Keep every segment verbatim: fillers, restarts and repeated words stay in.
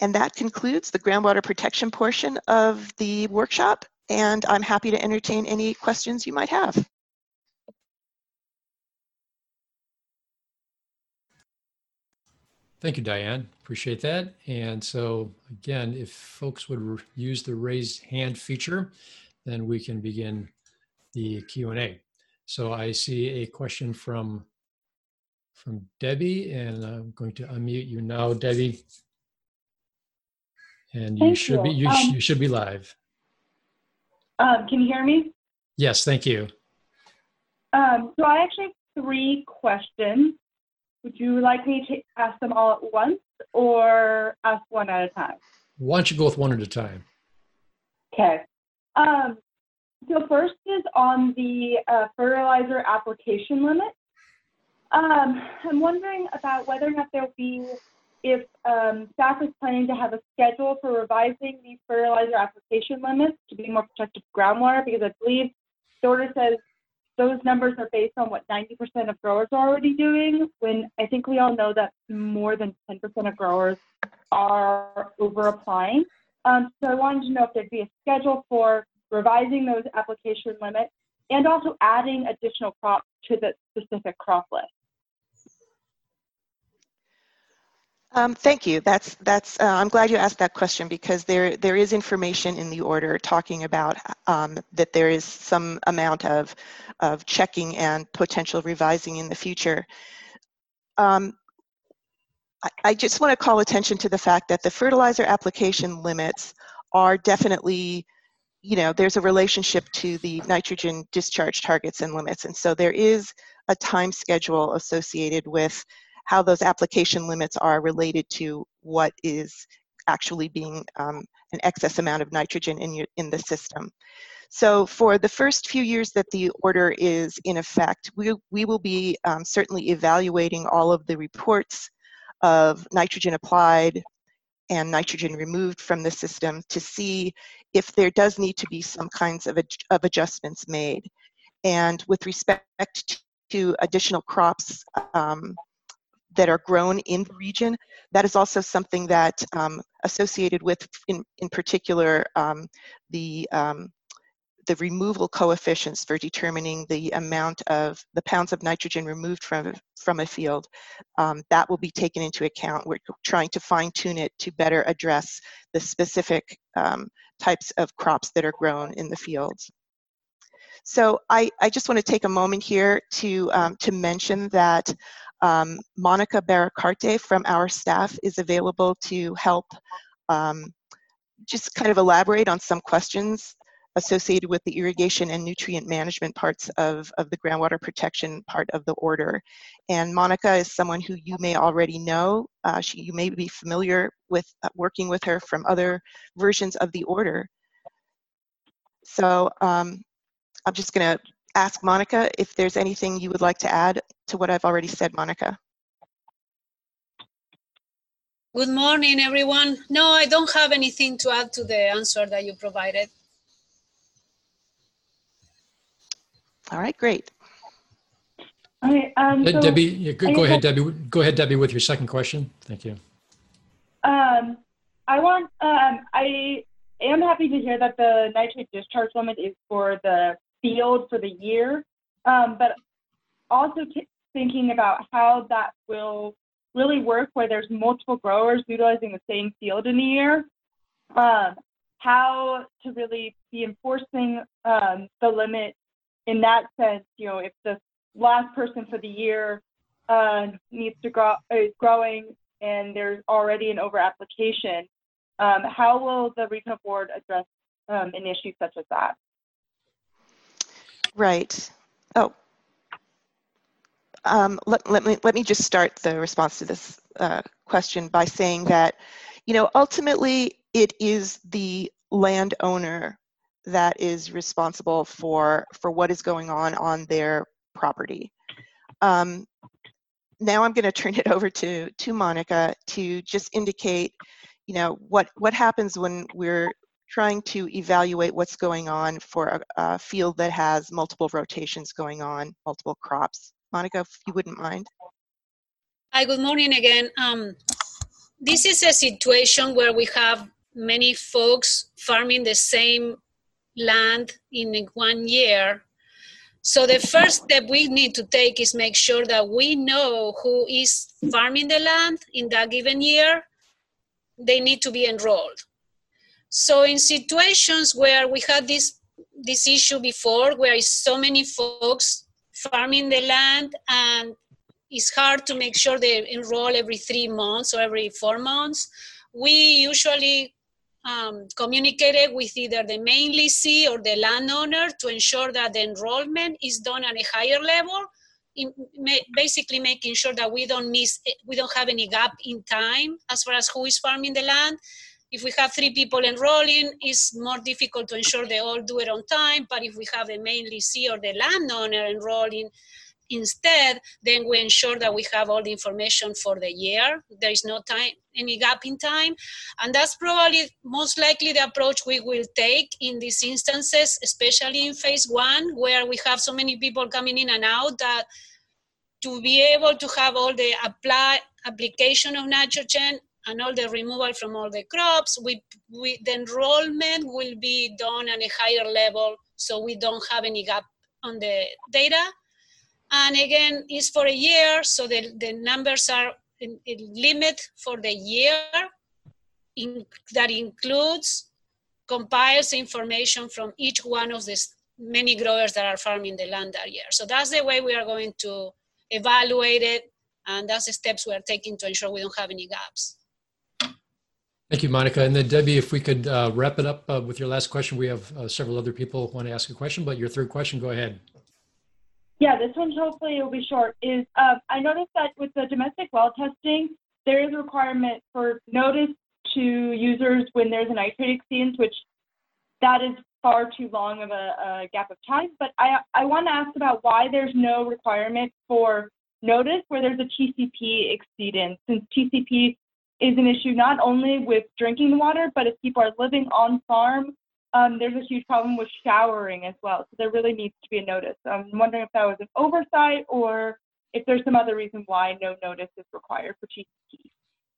And that concludes the groundwater protection portion of the workshop, and I'm happy to entertain any questions you might have. Thank you, Diane. Appreciate that. And so again, if folks would use the raise hand feature, then we can begin the Q and A. So I see a question from, from Debbie, and I'm going to unmute you now, Debbie. And you Thank should you. be you, Um, sh you should be live. Um, can you hear me? Yes, thank you. Um, so I actually have three questions. Would you like me to ask them all at once or ask one at a time? Why don't you go with one at a time? Okay. Um, so first is on the uh, fertilizer application limit. Um, I'm wondering about whether or not there'll be, if um, staff is planning to have a schedule for revising these fertilizer application limits to be more protective of groundwater, because I believe the order says those numbers are based on what ninety percent of growers are already doing, when I think we all know that more than ten percent of growers are over applying. Um, so I wanted to know if there'd be a schedule for revising those application limits and also adding additional crops to the specific crop list. Um, thank you. That's that's. Uh, I'm glad you asked that question, because there there is information in the order talking about um, that there is some amount of of checking and potential revising in the future. Um, I, I just want to call attention to the fact that the fertilizer application limits are definitely, you know, there's a relationship to the nitrogen discharge targets and limits, and so there is a time schedule associated with how those application limits are related to what is actually being um, an excess amount of nitrogen in, your, in the system. So for the first few years that the order is in effect, we, we will be um, certainly evaluating all of the reports of nitrogen applied and nitrogen removed from the system to see if there does need to be some kinds of, ad of adjustments made. And with respect to additional crops, um, that are grown in the region, that is also something that um, associated with, in, in particular, um, the, um, the removal coefficients for determining the amount of the pounds of nitrogen removed from, from a field. Um, that will be taken into account. We're trying to fine tune it to better address the specific um, types of crops that are grown in the fields. So I, I just want to take a moment here to, um, to mention that Um, Monica Baracarte from our staff is available to help um, just kind of elaborate on some questions associated with the irrigation and nutrient management parts of, of the groundwater protection part of the order. And Monica is someone who you may already know. Uh, she, you may be familiar with uh, working with her from other versions of the order. So um, I'm just going to ask Monica if there's anything you would like to add to what I've already said, Monica. Good morning, everyone. No, I don't have anything to add to the answer that you provided. All right, great. Okay, um, so Debbie, yeah, go, go ahead, Debbie. Go ahead, Debbie, with your second question. Thank you. Um, I want, um, I am happy to hear that the nitrate discharge limit is for the field for the year, um, but also thinking about how that will really work where there's multiple growers utilizing the same field in the year, um, how to really be enforcing um, the limit in that sense. You know, if the last person for the year uh, needs to grow, is growing and there's already an over application, um, how will the regional board address um, an issue such as that? Right. Oh, um, let, let, me, let me just start the response to this uh, question by saying that, you know, ultimately it is the landowner that is responsible for, for what is going on on their property. Um, now I'm going to turn it over to, to Monica to just indicate, you know, what, what happens when we're trying to evaluate what's going on for a, a field that has multiple rotations going on, multiple crops. Monica, if you wouldn't mind. Hi, good morning again. Um, this is a situation where we have many folks farming the same land in one year. So the first step we need to take is make sure that we know who is farming the land in that given year. They need to be enrolled. So in situations where we had this, this issue before, where so many folks farming the land and it's hard to make sure they enroll every three months or every four months, we usually um, communicated with either the main lessee or the landowner to ensure that the enrollment is done at a higher level, in, basically making sure that we don't miss, we don't have any gap in time as far as who is farming the land. If we have three people enrolling, it's more difficult to ensure they all do it on time, but if we have the main lessee or the landowner enrolling instead, then we ensure that we have all the information for the year. There is no time, any gap in time. And that's probably most likely the approach we will take in these instances, especially in phase one, where we have so many people coming in and out that to be able to have all the apply, application of nitrogen and all the removal from all the crops, we, we, the enrollment will be done at a higher level so we don't have any gap on the data. And again, it's for a year, so the, the numbers are in, in limit for the year. In, that includes, compiles information from each one of the many growers that are farming the land that year. So that's the way we are going to evaluate it, and that's the steps we are taking to ensure we don't have any gaps. Thank you, Monica. And then Debbie, if we could uh, wrap it up uh, with your last question. We have uh, several other people who want to ask a question, but your third question, go ahead. Yeah, this one hopefully will be short. Is uh, I noticed that with the domestic well testing, there is a requirement for notice to users when there's a nitrate exceedance, which that is far too long of a, a gap of time. But I, I want to ask about why there's no requirement for notice where there's a T C P exceedance, since T C P is an issue not only with drinking water, but if people are living on farm, Um, there's a huge problem with showering as well. So there really needs to be a notice. So I'm wondering if that was an oversight or if there's some other reason why no notice is required for T C P.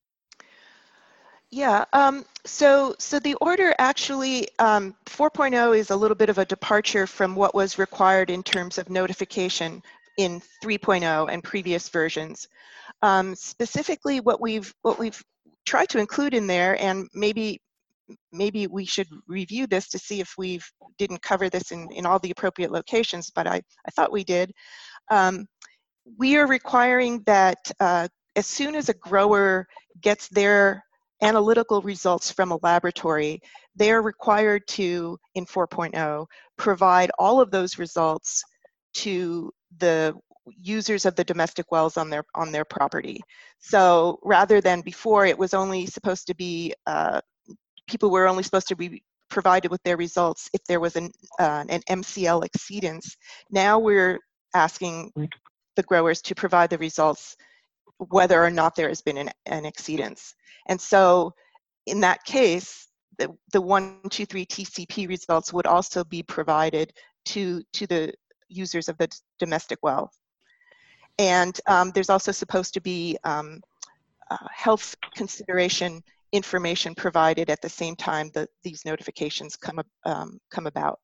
Yeah, um, so, so the order actually, um, four point oh is a little bit of a departure from what was required in terms of notification in three point oh and previous versions. Um, specifically, what we've, what we've tried to include in there, and maybe maybe we should review this to see if we didn't cover this in, in all the appropriate locations, but I, I thought we did. Um, we are requiring that uh, as soon as a grower gets their analytical results from a laboratory, they're required to, in four point oh, provide all of those results to the users of the domestic wells on their, on their property. So rather than before, it was only supposed to be uh, people were only supposed to be provided with their results if there was an, uh, an M C L exceedance. Now we're asking the growers to provide the results whether or not there has been an, an exceedance. And so in that case, the, the one, two, three T C P results would also be provided to, to the users of the domestic well. And um, there's also supposed to be um, uh, health consideration information provided at the same time that these notifications come, um, come about.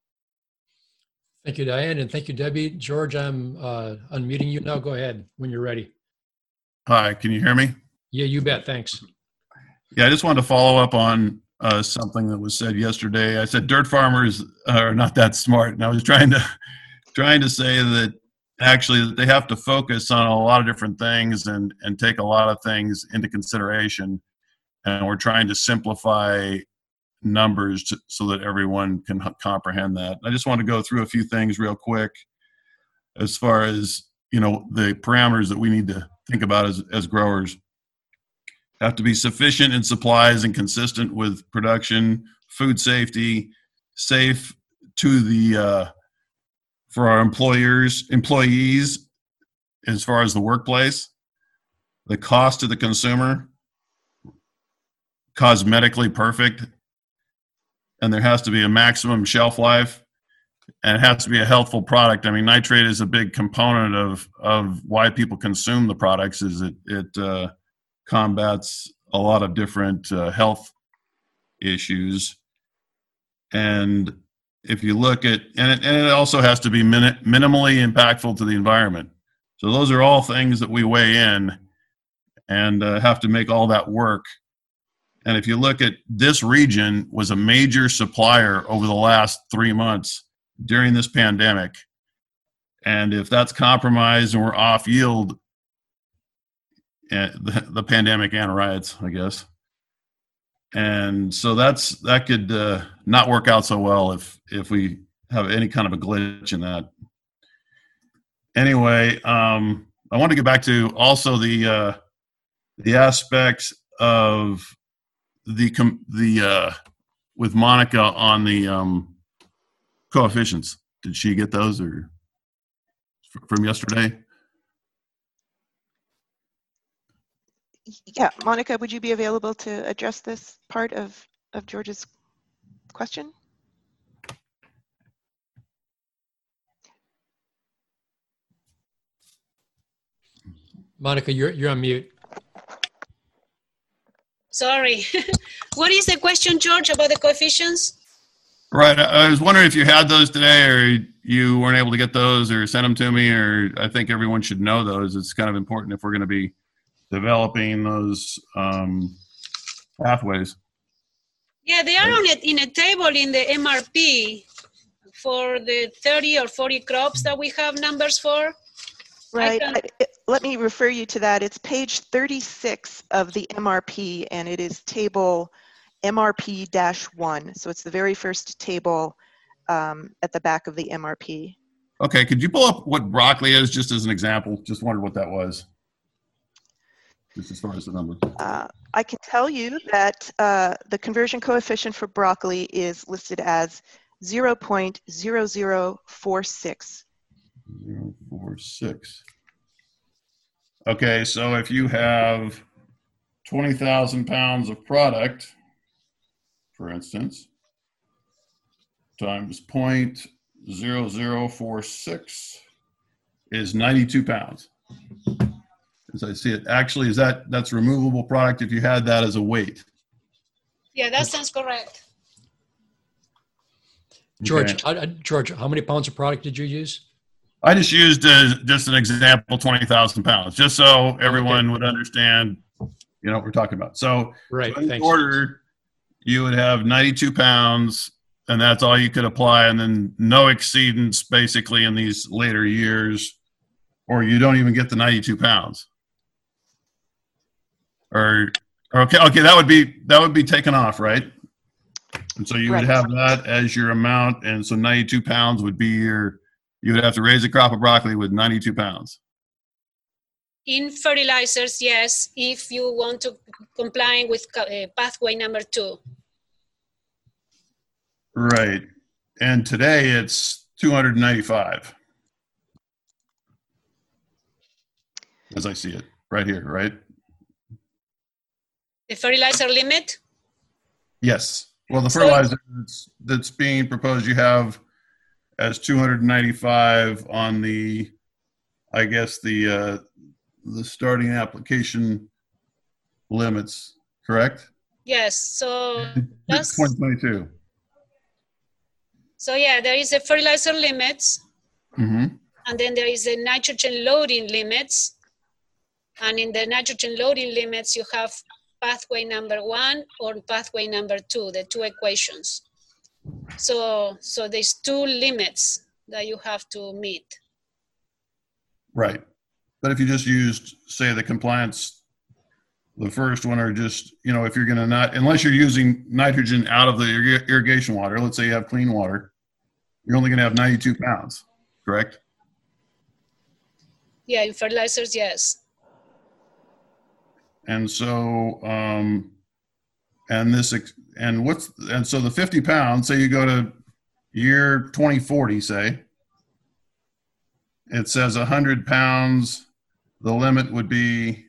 Thank you, Diane, and thank you, Debbie. George, I'm uh, unmuting you now. Go ahead when you're ready. Hi, can you hear me? Yeah, you bet. Thanks. Yeah, I just wanted to follow up on uh, something that was said yesterday. I said dirt farmers are not that smart, and I was trying to trying to say that actually that they have to focus on a lot of different things and and take a lot of things into consideration. And we're trying to simplify numbers to, so that everyone can h- comprehend that. I just want to go through a few things real quick as far as, you know, the parameters that we need to think about as, as growers. Have to be sufficient in supplies and consistent with production, food safety, safe to the, uh, for our employers, employees, as far as the workplace, the cost to the consumer, cosmetically perfect, and there has to be a maximum shelf life, and it has to be a healthful product. I mean, nitrate is a big component of of why people consume the products. Is it it uh, combats a lot of different uh, health issues. And if you look at, and it, and it also has to be min, minimally impactful to the environment. So those are all things that we weigh in and uh, have to make all that work. And if you look at this region was a major supplier over the last three months during this pandemic. And if that's compromised and we're off yield, uh, the, the pandemic and riots, I guess. And so that's, that could uh, not work out so well if, if we have any kind of a glitch in that. Anyway, um, I want to get back to also the, uh, the aspects of the, com the, uh, with Monica on the, um, coefficients. Did she get those or from yesterday? Yeah, Monica, would you be available to address this part of, of George's question? Monica, you're, you're on mute. Sorry. What is the question, George, about the coefficients? Right. I was wondering if you had those today or you weren't able to get those or send them to me, or I think everyone should know those. It's kind of important if we're going to be developing those um, pathways. Yeah, they are on it in a table in the M R P for the thirty or forty crops that we have numbers for. Right. can... I, let me refer you to that. It's page thirty-six of the M R P, and it is table M R P dash one. So it's the very first table um, at the back of the M R P. Okay. Could you pull up what broccoli is just as an example? Just wondered what that was. Just as far as the number. Uh, I can tell you that uh, the conversion coefficient for broccoli is listed as zero point zero zero four six. zero point four six. Okay, so if you have twenty thousand pounds of product, for instance, times zero point zero zero four six is ninety-two pounds. As I see it, actually, is that, that's removable product if you had that as a weight? Yeah, that sounds correct. George, Okay. uh, George, how many pounds of product did you use? I just used uh, just an example, twenty thousand pounds, just so everyone Okay. would understand, you know, what we're talking about. So, Right, so in thanks. order, you would have ninety-two pounds, and that's all you could apply, and then no exceedance basically in these later years, or you don't even get the ninety-two pounds. Or, okay, okay, that would be, that would be taken off, right? And so you would Right. have that as your amount, and so ninety-two pounds would be your, you would have to raise a crop of broccoli with ninety-two pounds. In fertilizers, yes, if you want to comply with uh, pathway number two. Right. And today it's two hundred ninety-five. As I see it, right here, right? The fertilizer limit? Yes. Well, the So- fertilizer that's, that's being proposed, you have as two hundred ninety-five on the, I guess, the, uh, the starting application limits, correct? Yes, so that's, twenty twenty-two. so yeah, there is a fertilizer limits, Mm-hmm. and then there is the nitrogen loading limits. And in the nitrogen loading limits, you have pathway number one or pathway number two, the two equations. So, so there's two limits that you have to meet. Right. But if you just used, say, the compliance, the first one, or just, you know, if you're going to not, unless you're using nitrogen out of the irrig- irrigation water, let's say you have clean water, you're only going to have ninety-two pounds, correct? Yeah, in fertilizers, yes. And so, um, and this, ex- and what's, and so the fifty pounds, say you go to year twenty forty, say, it says one hundred pounds, the limit would be,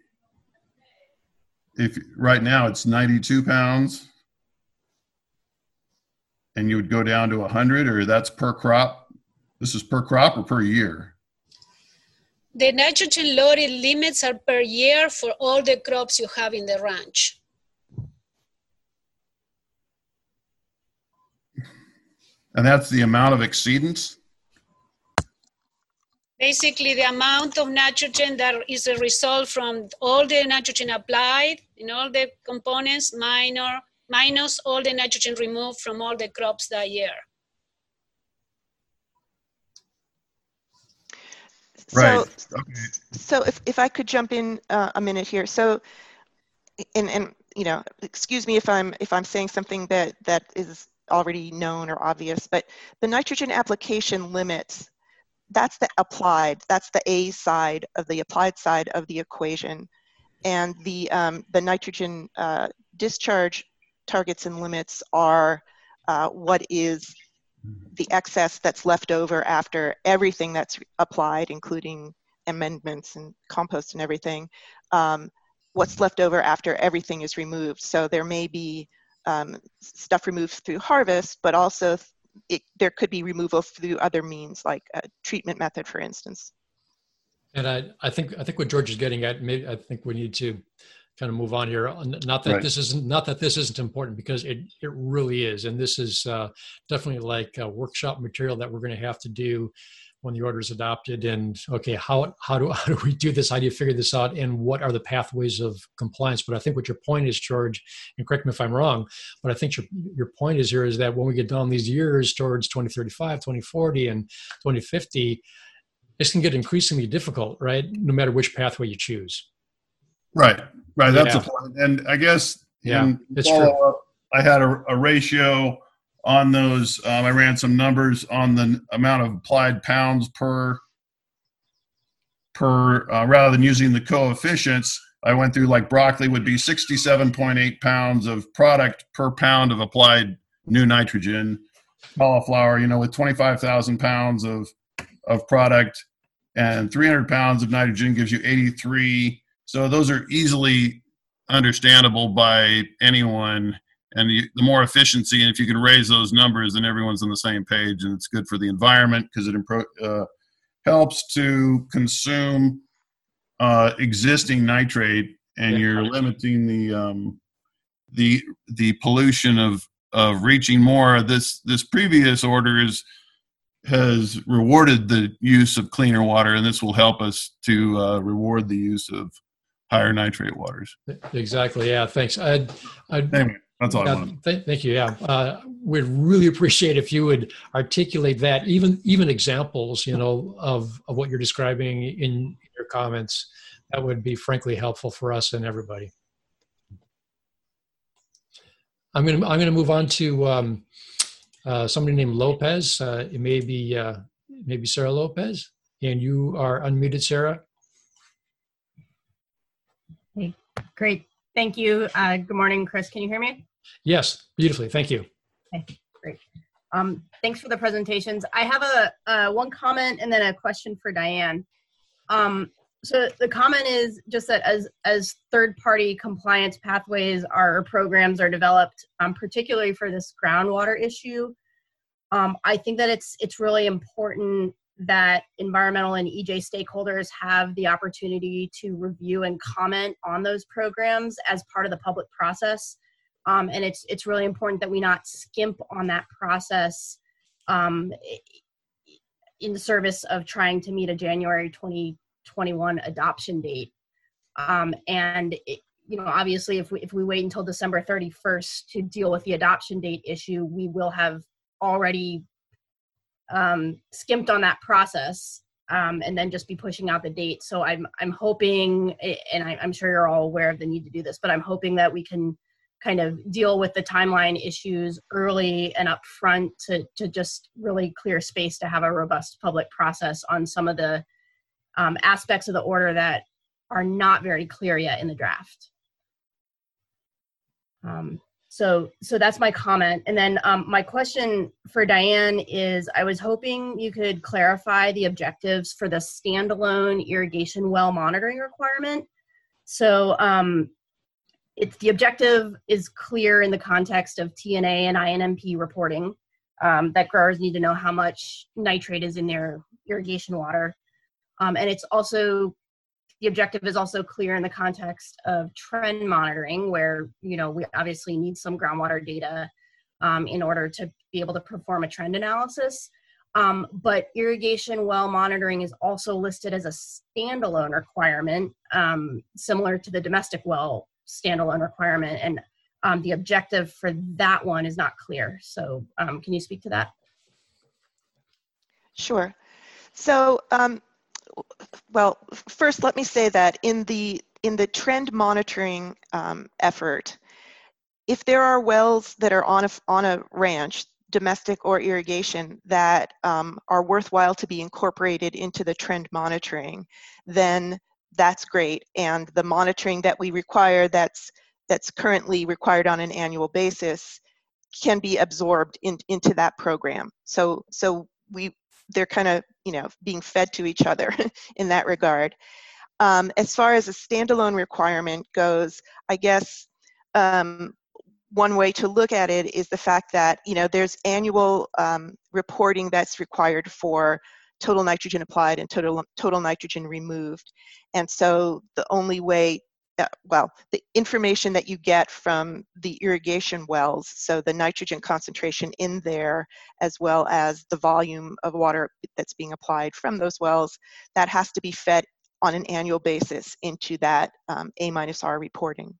if right now it's ninety-two pounds, and you would go down to one hundred, or that's per crop? This is per crop or per year? The nitrogen loading limits are per year for all the crops you have in the ranch. And that's the amount of exceedance? Basically, the amount of nitrogen that is a result from all the nitrogen applied in all the components, minor, minus all the nitrogen removed from all the crops that year. Right. So, Okay. so if, if I could jump in uh, a minute here. So, and, and, you know, excuse me if I'm, if I'm saying something that, that is already known or obvious, but the nitrogen application limits, that's the applied, that's the A side of the applied side of the equation. And the, um, the nitrogen uh, discharge targets and limits are uh, what is the excess that's left over after everything that's applied, including amendments and compost and everything, um, what's left over after everything is removed. So there may be um, stuff removed through harvest, but also it, there could be removal through other means, like a treatment method, for instance. And I, I think I think what George is getting at, maybe I think we need to kind of move on here. Not that Right. this isn't not that this isn't important, because it it really is, and this is uh, definitely like a workshop material that we're going to have to do when the order is adopted. And okay, how how do how do we do this? How do you figure this out? And what are the pathways of compliance? But I think what your point is, George, and correct me if I'm wrong, but I think your your point is here is that when we get down these years towards twenty thirty-five, twenty forty, and twenty fifty, this can get increasingly difficult, right? No matter which pathway you choose. Right. Right. That's Yeah. the point. And I guess Yeah, in it's follow-up, I had a, a ratio on those. Um, I ran some numbers on the amount of applied pounds per, per uh, rather than using the coefficients. I went through, like, broccoli would be sixty-seven point eight pounds of product per pound of applied new nitrogen. Cauliflower, you know, with twenty-five thousand pounds of, of product and three hundred pounds of nitrogen gives you eighty-three. So those are easily understandable by anyone. And you, the more efficiency, and if you can raise those numbers, then everyone's on the same page, and it's good for the environment because it impro- uh, helps to consume uh, existing nitrate, and Yeah. you're limiting the um, the the pollution of of reaching more. This this previous order is has rewarded the use of cleaner water, and this will help us to uh, reward the use of higher nitrate waters. Exactly. Yeah. Thanks. I'd, I'd, Anyway, that's all yeah, I wanted. th- thank you. Yeah. Uh, we'd really appreciate if you would articulate that, even even examples, you know, of, of what you're describing in your comments. That would be frankly helpful for us and everybody. I'm going to I'm going to move on to um, uh, somebody named Lopez. Uh, it may be uh, maybe Sarah Lopez, and you are unmuted, Sarah. Hey, great. Thank you. Uh, good morning, Chris. Can you hear me? Yes, beautifully. Thank you. Okay, great. Um, thanks for the presentations. I have a uh, one comment and then a question for Diane. Um, so the comment is just that as as third-party compliance pathways are or programs are developed, um, particularly for this groundwater issue, um, I think that it's it's really important that environmental and E J stakeholders have the opportunity to review and comment on those programs as part of the public process. Um, and it's it's really important that we not skimp on that process um, in service of trying to meet a January twenty twenty-one adoption date. Um, and it, you know, obviously, if we if we wait until December thirty-first to deal with the adoption date issue, we will have already um, skimped on that process, um, and then just be pushing out the date. So I'm I'm hoping, and I, I'm sure you're all aware of the need to do this, but I'm hoping that we can kind of deal with the timeline issues early and upfront to to just really clear space to have a robust public process on some of the um, aspects of the order that are not very clear yet in the draft. Um, So, so that's my comment. And then um, my question for Diane is, I was hoping you could clarify the objectives for the standalone irrigation well monitoring requirement. So um, it's, the objective is clear in the context of T N A and I N M P reporting, um, that growers need to know how much nitrate is in their irrigation water. Um, and it's also, the objective is also clear in the context of trend monitoring, where, you know, we obviously need some groundwater data um, in order to be able to perform a trend analysis. Um, but irrigation well monitoring is also listed as a standalone requirement, um, similar to the domestic well standalone requirement. And um, the objective for that one is not clear. So um, can you speak to that? Sure. So, um, well, first let me say that in the in the trend monitoring um, effort, if there are wells that are on a on a ranch, domestic or irrigation, that um, are worthwhile to be incorporated into the trend monitoring, then that's great. And the monitoring that we require, that's that's currently required on an annual basis, can be absorbed in, into that program. So so we they're kind of, you know, being fed to each other in that regard. Um, as far as a standalone requirement goes, I guess um, one way to look at it is the fact that, you know, there's annual um, reporting that's required for total nitrogen applied and total total nitrogen removed. And so the only way, uh, well, the information that you get from the irrigation wells, so the nitrogen concentration in there, as well as the volume of water that's being applied from those wells, that has to be fed on an annual basis into that um, A minus R reporting.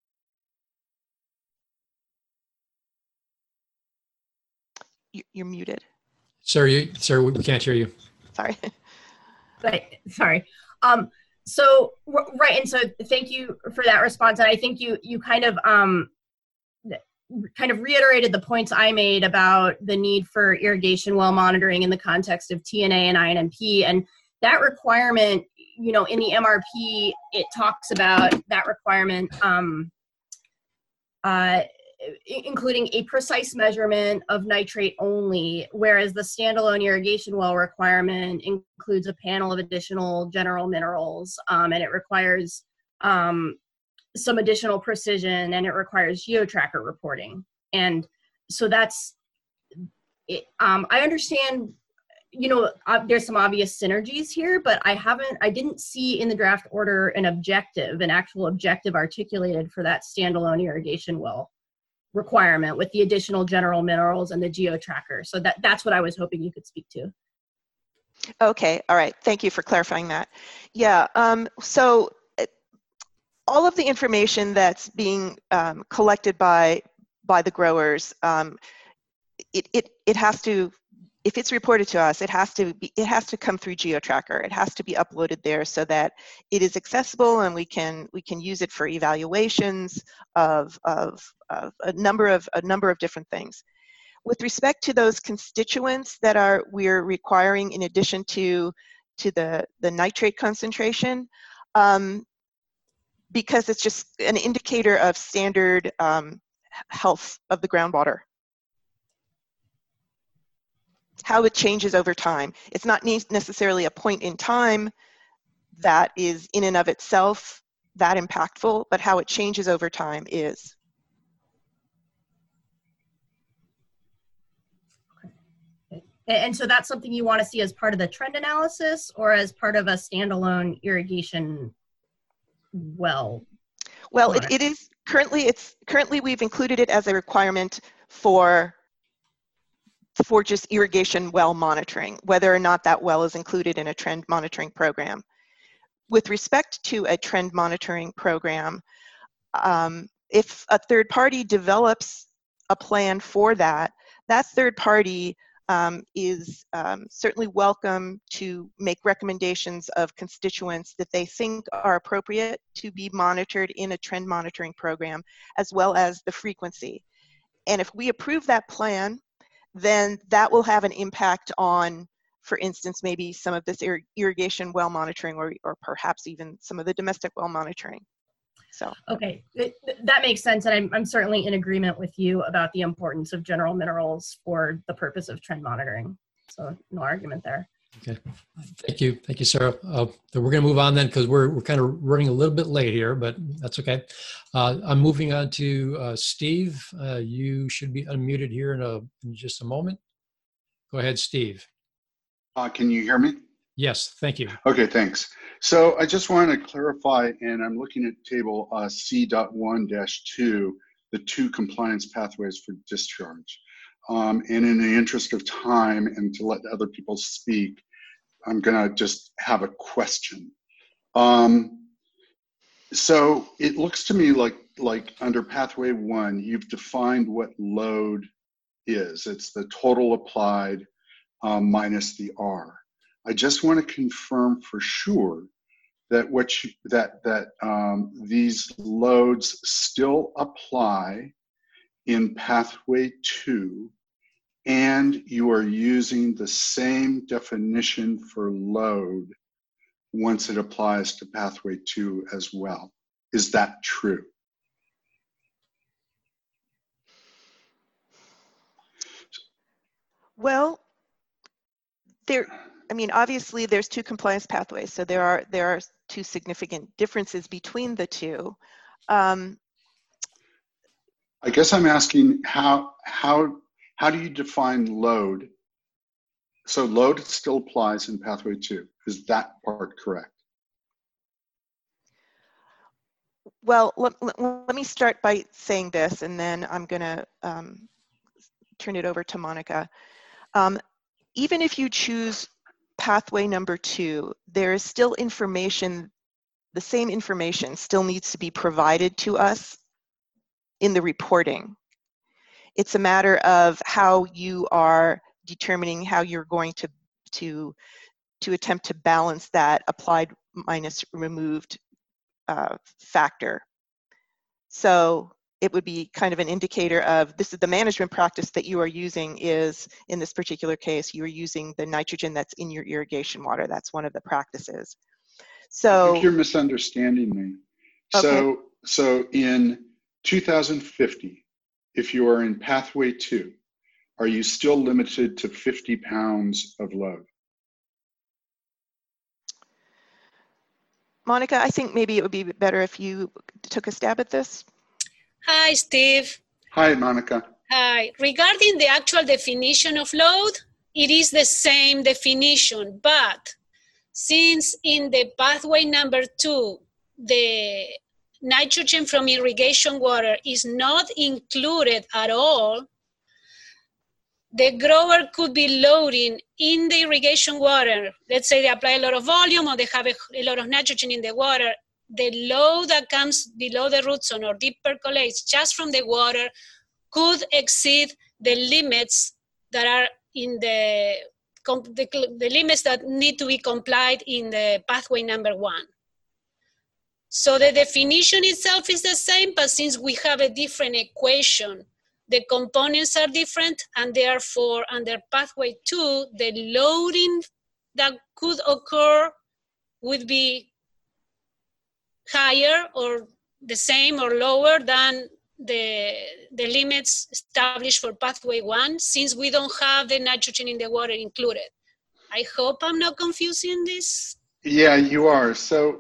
You're muted. Sir, you, sir, we can't hear you. Sorry. Right, sorry. Um, so, right, and so thank you for that response. And I think you you kind of um, kind of reiterated the points I made about the need for irrigation well monitoring in the context of T N A and I N M P. And that requirement, you know, in the M R P, it talks about that requirement um, uh, including a precise measurement of nitrate only, whereas the standalone irrigation well requirement includes a panel of additional general minerals, um, and it requires um, some additional precision, and it requires GeoTracker reporting. And so that's, it, um, I understand, you know, uh, there's some obvious synergies here, but I haven't, I didn't see in the draft order an objective, an actual objective articulated for that standalone irrigation well requirement with the additional general minerals and the GeoTracker. So that, that's what I was hoping you could speak to. Okay, all right. Thank you for clarifying that. Yeah, um, so uh, all of the information that's being um, collected by by the growers, um, it, it, it has to, if it's reported to us, it has to be, it has to come through GeoTracker. It has to be uploaded there so that it is accessible and we can we can use it for evaluations of of, of a number of a number of different things. With respect to those constituents that are we're requiring in addition to to the the nitrate concentration, um, because it's just an indicator of standard um, health of the groundwater. How it changes over time. It's not necessarily a point in time that is in and of itself that impactful, but how it changes over time is. Okay. And so that's something you want to see as part of the trend analysis or as part of a standalone irrigation well? Well, it, it is currently, it's currently we've included it as a requirement for for just irrigation well monitoring, whether or not that well is included in a trend monitoring program. With respect to a trend monitoring program, um, if a third party develops a plan for that, that third party um, is um, certainly welcome to make recommendations of constituents that they think are appropriate to be monitored in a trend monitoring program, as well as the frequency. And if we approve that plan, then that will have an impact on, for instance, maybe some of this ir irrigation well monitoring or, or perhaps even some of the domestic well monitoring. So. Okay, it, that makes sense. And I'm, I'm certainly in agreement with you about the importance of general minerals for the purpose of trend monitoring. So no argument there. Okay, thank you. Thank you, Sarah. Uh, we're going to move on then because we're, we're kind of running a little bit late here, but that's okay. Uh, I'm moving on to uh, Steve. Uh, you should be unmuted here in, a, in just a moment. Go ahead, Steve. Uh, can you hear me? Yes, thank you. Okay, thanks. So I just want to clarify, and I'm looking at table uh, C one dash two, the two compliance pathways for discharge. Um, and in the interest of time and to let other people speak, I'm gonna just have a question. Um, so it looks to me like, like under pathway one, you've defined what load is. It's the total applied um, minus the R. I just want to confirm for sure that what you, that that um, these loads still apply in pathway two, and you are using the same definition for load once it applies to pathway two as well. Is that true? Well, there, I mean, obviously there's two compliance pathways, so there are there are two significant differences between the two. Um, I guess I'm asking how how how do you define load? So load still applies in pathway two. Is that part correct? well, let, let, let me start by saying this, and then I'm going to um, turn it over to Monica. Um, even if you choose pathway number two, there is still information, the same information still needs to be provided to us in the reporting. It's a matter of how you are determining how you're going to, to, to attempt to balance that applied minus removed uh, factor. So it would be kind of an indicator of this is the management practice that you are using is, in this particular case, you are using the nitrogen that's in your irrigation water. That's one of the practices. So I think you're misunderstanding me. Okay. So, so in two thousand fifty, if you are in pathway two, are you still limited to fifty pounds of load? Monica, I think maybe it would be better if you took a stab at this. Hi, Steve. Hi, Monica. Hi. Regarding the actual definition of load, it is the same definition, but since in the pathway number two, the nitrogen from irrigation water is not included at all, the grower could be loading in the irrigation water. Let's say they apply a lot of volume or they have a, a lot of nitrogen in the water. The load that comes below the root zone or deep percolates just from the water could exceed the limits that are in the, the, the limits that need to be complied in the pathway number one. So the definition itself is the same, but since we have a different equation, the components are different, and therefore under pathway two, the loading that could occur would be higher or the same or lower than the, the limits established for pathway one, since we don't have the nitrogen in the water included. I hope I'm not confusing this. Yeah, you are. So,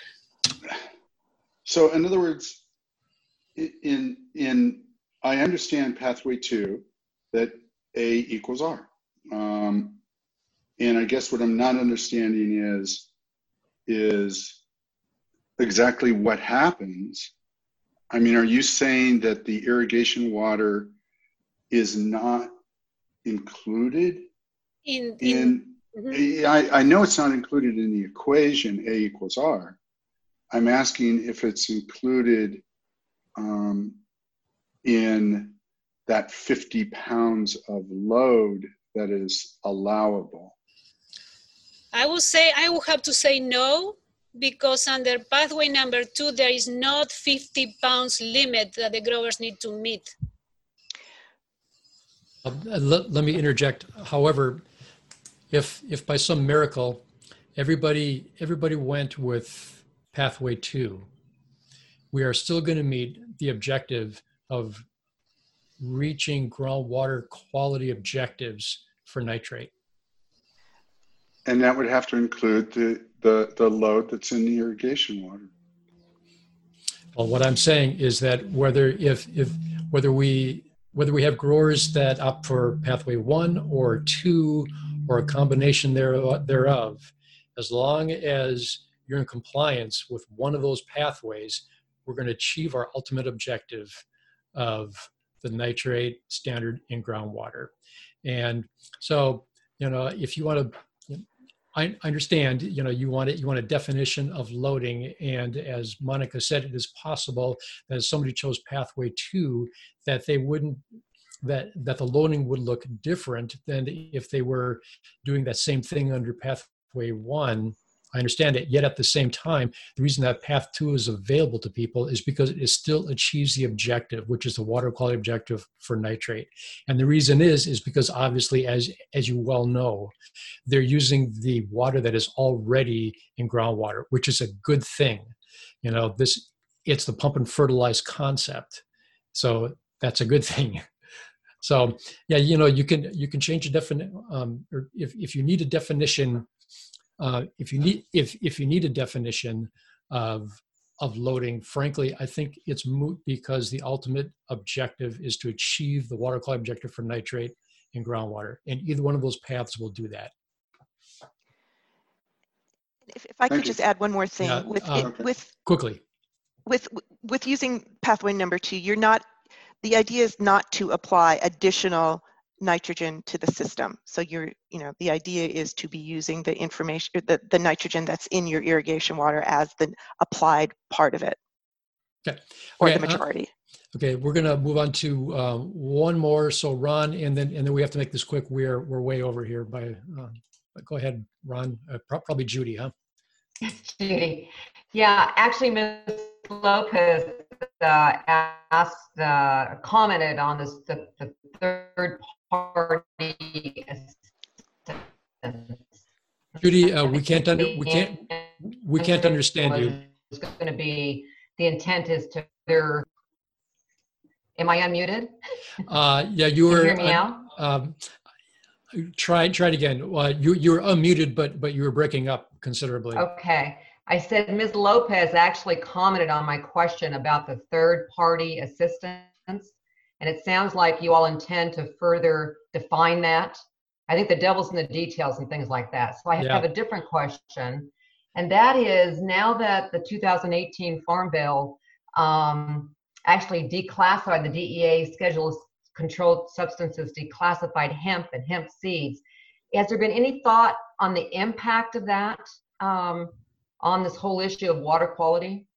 so in other words, in, in, I understand pathway two, that A equals R. Um, and I guess what I'm not understanding is, is exactly what happens. I mean, are you saying that the irrigation water is not included in, in, in mm-hmm. I, I know it's not included in the equation A equals R. I'm asking if it's included um, in that fifty pounds of load that is allowable. I would say, I would have to say no, because under pathway number two, there is not fifty pounds limit that the growers need to meet. Uh, let, let me interject. However, if if by some miracle, everybody everybody went with pathway two, we are still going to meet the objective of reaching groundwater quality objectives for nitrate. And that would have to include the, the, the load that's in the irrigation water. Well, what I'm saying is that whether if if whether we whether we have growers that opt for pathway one or two or a combination thereof, as long as you're in compliance with one of those pathways, we're going to achieve our ultimate objective of the nitrate standard in groundwater. And so, you know, if you want to, I understand, you know, you want it, you want a definition of loading. And as Monica said, it is possible that if somebody chose pathway two, that they wouldn't, that, that the loading would look different than if they were doing that same thing under pathway one. I understand it. Yet at the same time, the reason that path two is available to people is because it still achieves the objective, which is the water quality objective for nitrate. And the reason is, is because obviously, as, as you well know, they're using the water that is already in groundwater, which is a good thing. You know, this, it's the pump and fertilize concept. So that's a good thing. So yeah, you know, you can, you can change a definition, um, or if, if you need a definition, Uh, if you need if if you need a definition of of loading, frankly, I think it's moot because the ultimate objective is to achieve the water quality objective for nitrate in groundwater, and either one of those paths will do that. If, if I Thank could you. just add one more thing, Yeah, with uh, it, Okay. with Quickly. with with using pathway number two, you're not. The idea is not to apply additional nitrogen to the system. So you're, you know, the idea is to be using the information, the, the nitrogen that's in your irrigation water as the applied part of it, Okay. or Okay, the uh, majority. Okay, we're gonna move on to um, one more. So Ron, and then and then we have to make this quick. We're we're way over here. By uh, go ahead, Ron. Uh, pro- probably Judy, huh? Judy. Yeah, actually, Miz Lopez uh, asked, uh, commented on this, the, the third party assistance. Judy, uh, we can't under we can't we can't understand you. It's going to be, the intent is to either, am I unmuted? Uh, yeah, you Can were. you hear me uh, now? Um, try try it again. Uh, you you were unmuted, but but you were breaking up considerably. Okay. I said Miz Lopez actually commented on my question about the third party assistance. And it sounds like you all intend to further define that. I think the devil's in the details and things like that. So I Yeah. have a different question. And that is, now that the two thousand eighteen Farm Bill um, actually declassified, the D E A Schedule of Controlled Substances declassified hemp and hemp seeds, has there been any thought on the impact of that um, on this whole issue of water quality?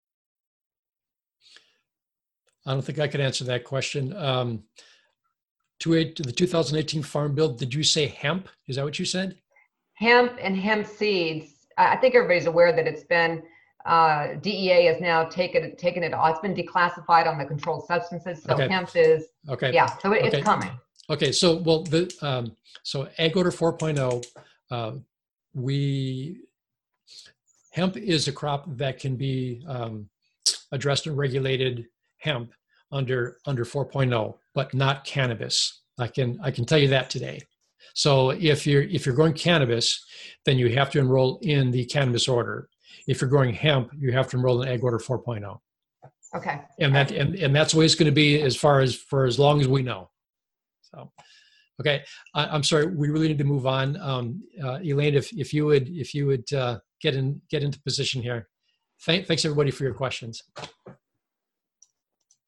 I don't think I could answer that question. Um, to a, to the two thousand eighteen Farm Bill, did you say hemp? Is that what you said? Hemp and hemp seeds. I I think everybody's aware that it's been, uh, D E A has now taken, taken it, it's been declassified on the controlled substances. So Okay. hemp is, Okay. yeah, so it- Okay. it's coming. Okay. So, well, the um, so Ag Order four point oh, uh, we hemp is a crop that can be um, addressed and regulated hemp under under four point oh, but not cannabis. I can I can tell you that today. So if you're if you're growing cannabis, then you have to enroll in the cannabis order. If you're growing hemp, you have to enroll in Ag Order four point oh. Okay. And that and, and that's the way it's going to be as far as for as long as we know. So, okay, I, I'm sorry, we really need to move on. Um, uh, Elaine, if if you would if you would uh, get in get into position here. Thank, thanks everybody for your questions.